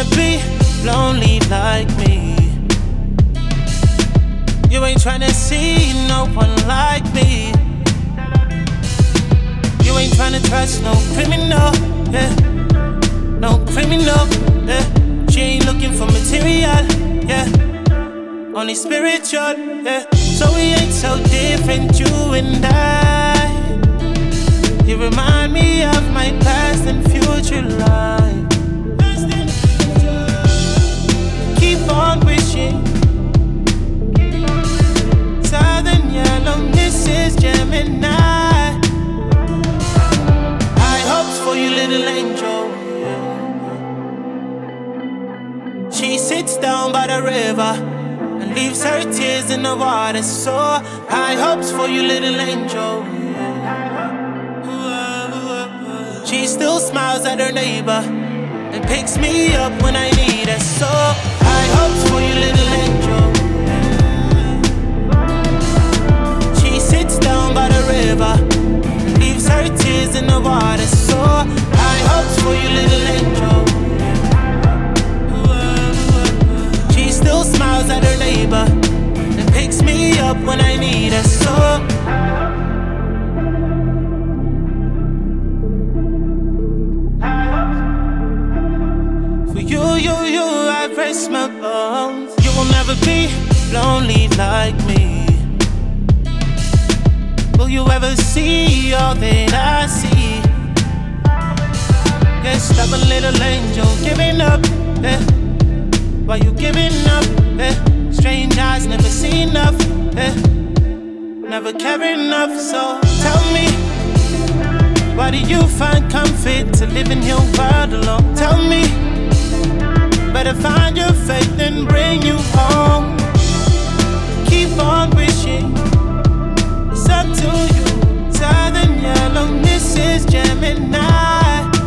wanna be lonely like me. You ain't tryna see no one like me. You ain't tryna trust no criminal, yeah. No criminal, yeah. She ain't looking for material, yeah. Only spiritual, yeah. So we ain't so different, you and I. You remind me of my past and future life. Keep on wishing. Southern yellow, Mrs. Gemini. High hopes for you, little angel. She sits down by the river and leaves her tears in the water. So high hopes for you, little angel. She still smiles at her neighbor and picks me up when I need her. So high hopes for you, little angel. She sits down by the river and leaves her tears in the water. So high hopes for you, little angel. She still smiles at her neighbor and picks me up when I need her. So I press my bones. You will never be lonely like me. Will you ever see all that I see? Yeah, stubborn little angel giving up, yeah. Why you giving up, yeah? Strange eyes never see enough, yeah. Never care enough, so tell me, why do you find comfort to live in your world alone? Tell me, better find your faith and bring you home. Keep on wishing, it's up to you. Southern yellow, Mrs. Gemini.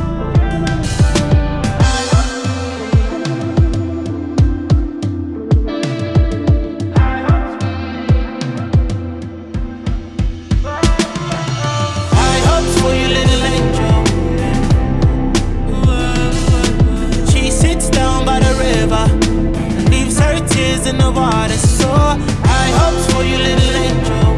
High hopes for you, little angel. She sits down by the river and leaves her tears in the water. So high hopes for you, little angel.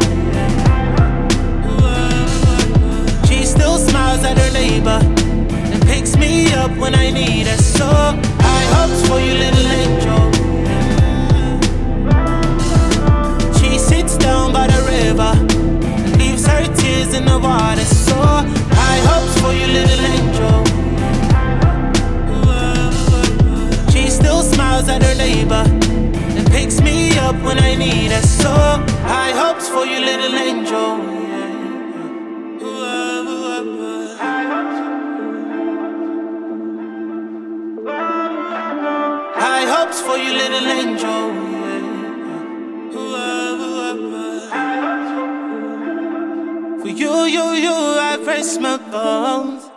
She still smiles at her neighbor and picks me up when I need her. So high hopes for you, little angel. She sits down by the river and leaves her tears in the water. So high hopes for you, little angel. She still smiles at her neighbor and picks me up when I need her. So high hopes for you, little angel. High hopes for you, little angel. For you, I press my bones.